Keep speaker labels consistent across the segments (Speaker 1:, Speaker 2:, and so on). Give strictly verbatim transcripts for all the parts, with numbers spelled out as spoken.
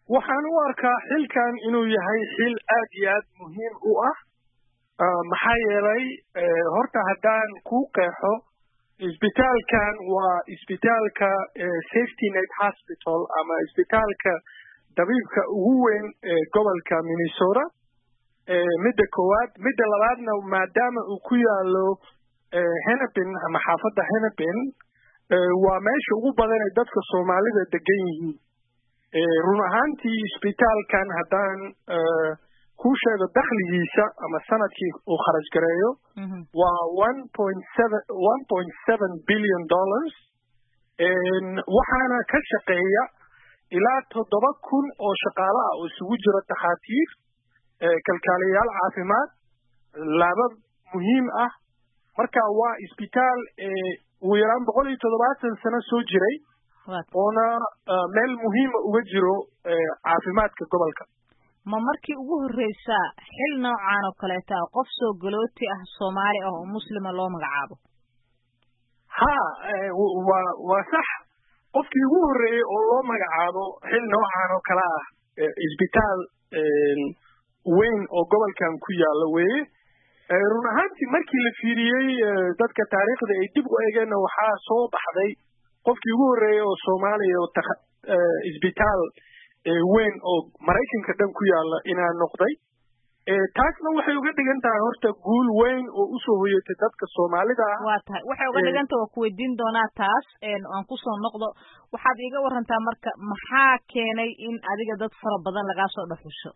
Speaker 1: waxaan u arkaa xilkan inuu yahay xil aad iyo aad muhiim u ah maxaa yeelay horta haddaan kuu qeexo isbitaalkan waa isbitaalka safety net hospital ama isbitaalka dabiibka ugu weyn ee gobolka Minnesota midda koowaad midda labaadna maadaama uu ku yaalo Hennepin ama xaafadda Hennepin waa meesha ugu badan ee dadka Soomaalida degan yihiin run ahaantii isbitaalkan haddaan ku sheego dakhligiisa ama sanadkii uu kharash gareeyo waa one point seven billion dollars waxaana ka shaqeeya ilaa toddoba kun oo shaqaale ah oo isugu jira takhaatiir kalkaaliyayaal caafimaad laabab muhiim ah marka waa isbitaal ugu yaraan boqol iyo toddobaatan sano soo jiray oona meel muhiima uga jiro caafimaadka gobolka
Speaker 2: ma markii ugu horreysa xil noocan oo kaleeta qof soo galooti ah Soomaali ah oo muslima loo magacaabo
Speaker 1: ha waa waa sax qofkii ugu horreeyay oo loo magacaabo xil noocan oo kale ah isbitaal weyn oo gobolkan ku yaala weeye run ahaantii markii la fiiriyey dadka taariikhda ay dib u eegeenna waxaa soo baxday qofkii ugu horreeyay oo Soomaaliya oo isbitaal weyn oo Mareykanka dhan ku yaala inaan noqday taasna waxay uga dhigan tahay horta guul weyn oo u soo hoyatay dadka Soomaalida ah
Speaker 2: waa tahay waxay uga dhigan tahay ku weydiin doonaa taas aan ku soo noqdo waxaad iiga warantaa marka maxaa keenay in adiga dad fara badan laga soo dhaxusho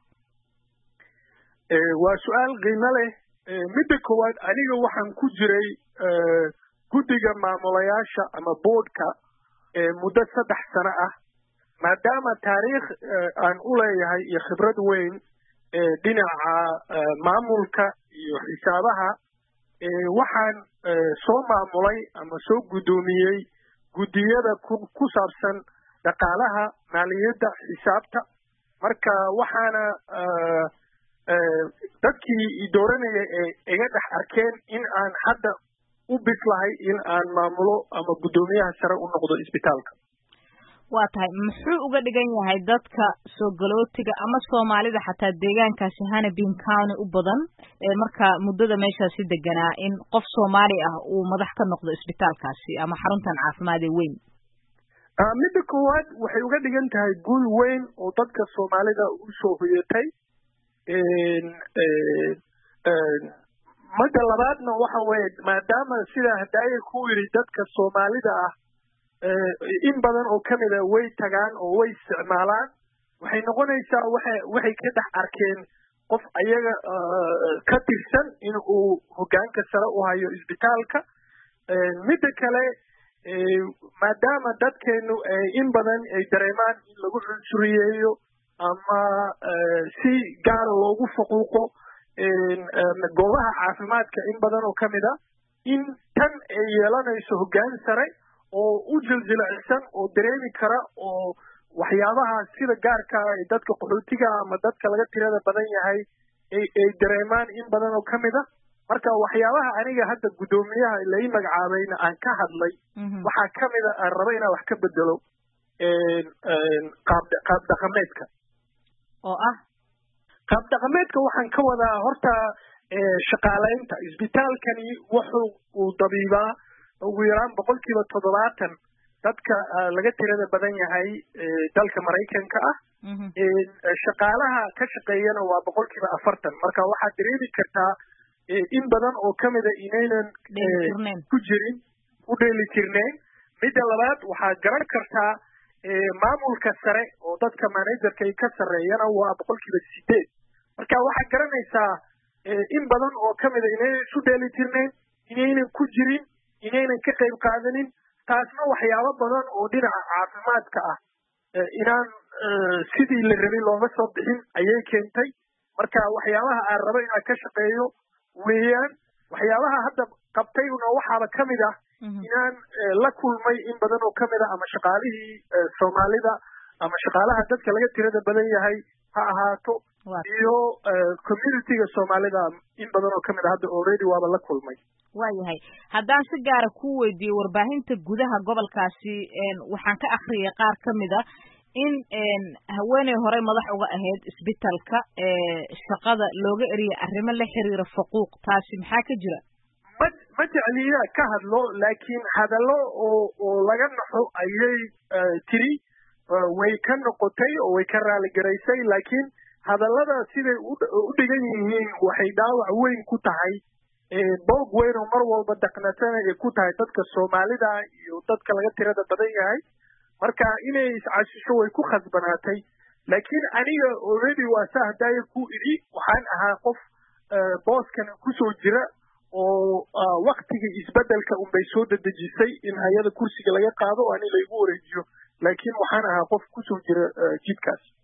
Speaker 1: waa su'aal qiimo leh midda koowaad aniga waxaan ku jiray guddiga maamulayaasha ama boardka muddo saddex sano ah maadaama taariikh aan u leeyahay iyo khibrad weyn dhinaca maamulka iyo xisaabaha waxaan soo maamulay ama soo guddoomiyey guddiyada ku saabsan dhaqaalaha maaliyadda xisaabta marka waxaana dadkii i dooranaya ee iga dhex arkeen in aan hadda u bislahay in aan maamulo ama guddoomiyaha sare u noqdo isbitaalka
Speaker 2: waa tahay muxuu uga dhigan yahay dadka soo galootiga ama Soomaalida xataa deegaankaasi Hennepin County u badan ee marka muddada meeshaasi deganaa in qof Soomaali ah uu madax ka noqdo isbitaalkaasi ama xaruntan caafimaad ee weyn
Speaker 1: midda koowaad waxay uga dhigan tahay guul weyn oo dadka Soomaalida u soo hoyatay midda labaadna waxa weeye maadaama sida hadaaye ku yiri dadka Soomaalida ah in badan oo kamid ah way tagaan oo way isticmaalaan waxay noqonaysaa waxay waxay ka dhex arkeen qof ayaga ka tirsan in uu hoggaanka sare u hayo isbitaalka midda kale maadaama dadkeenu in badan ay dareemaan in lagu cunsuriyeeyo ama si gaar loogu faquuqo goobaha caafimaadka in badan oo kamid ah in tan ay yeelanayso hoggaan sare oo u jiljilicsan oo dareemi kara oo waxyaabaha sida gaarka ah ee dadka qaxootiga ama dadka laga tirada badan yahay ay ay dareemaan in badan oo kamid ah marka waxyaabaha aniga hadda guddoomiyaha la ii magacaabayna aan ka hadlay waxaa kamid ah aan rabo inaan wax ka bedelo qaab qaab dhaqameedka
Speaker 2: oo ah
Speaker 1: qaab dhaqameedka waxaan ka wadaa horta shaqaaleynta isbitaalkani wuxuu uu dabiibaa ugu yaraan boqolkiiba toddobaatan dadka laga tirada badan yahay dalka Mareykanka ah shaqaalaha ka shaqeeyana waa boqolkiiba afartan marka waxaad dareemi kartaa in badan oo kamid ah inaynan ku jirin u dheeli tirneen midda labaad waxaad garan kartaa maamulka sare oo dadka managerka ay ka sareeyana waa boqolkiiba sideed marka waxaad garanaysaa in badan oo kamid ah inaynan isu dheeli tirneen inaynan ku jirin inaynan ka qayb qaadanin taasna waxyaabo badan oo dhinaca caafimaadka ah inaan sidii la rabay looga soo bixin ayay keentay marka waxyaabaha aan rabo inaan ka shaqeeyo weeyaan waxyaabaha hadda qabtayna waxaaba kamid ah inaan la kulmay in badan oo kamid ah ama shaqaalihii Soomaalida ama shaqaalaha dadka laga tirada badan yahay ha ahaato iyo community-ga Soomaalida in badan oo kamid ah hadda already waaba la kulmay
Speaker 2: waayahay haddaan si gaara ku weydiiyo warbaahinta gudaha gobolkaasi waxaan ka akhriyay qaar ka mid ah in haweeney hore madax uga ahayd isbitaalka shaqada looga eriyay arrimo la xiriira faquuq taasi maxaa ka jira
Speaker 1: ma ma jecliya ka hadlo laakiin hadallo oo oo laga naxo ayay tiri way ka noqotay oo way ka raali garaysay laakiin hadallada siday u dhigan yihiin waxay dhaawac weyn ku tahay boog weyn oo mar walba dhaqnatana ay ku tahay dadka Soomaalida iyo dadka laga tirada badan yahay marka inay iscaashisho way ku khasbanaatay laakiin aniga already waa sahday ku iri waxaan ahaa qof booskan ku soo jira oo waqtiga isbedelka un bay soo dadajisay in hay'ada kursiga laga qaado oo ani la igu wareejiyo laakiin waxaan ahaa qof ku soo jira jidkaas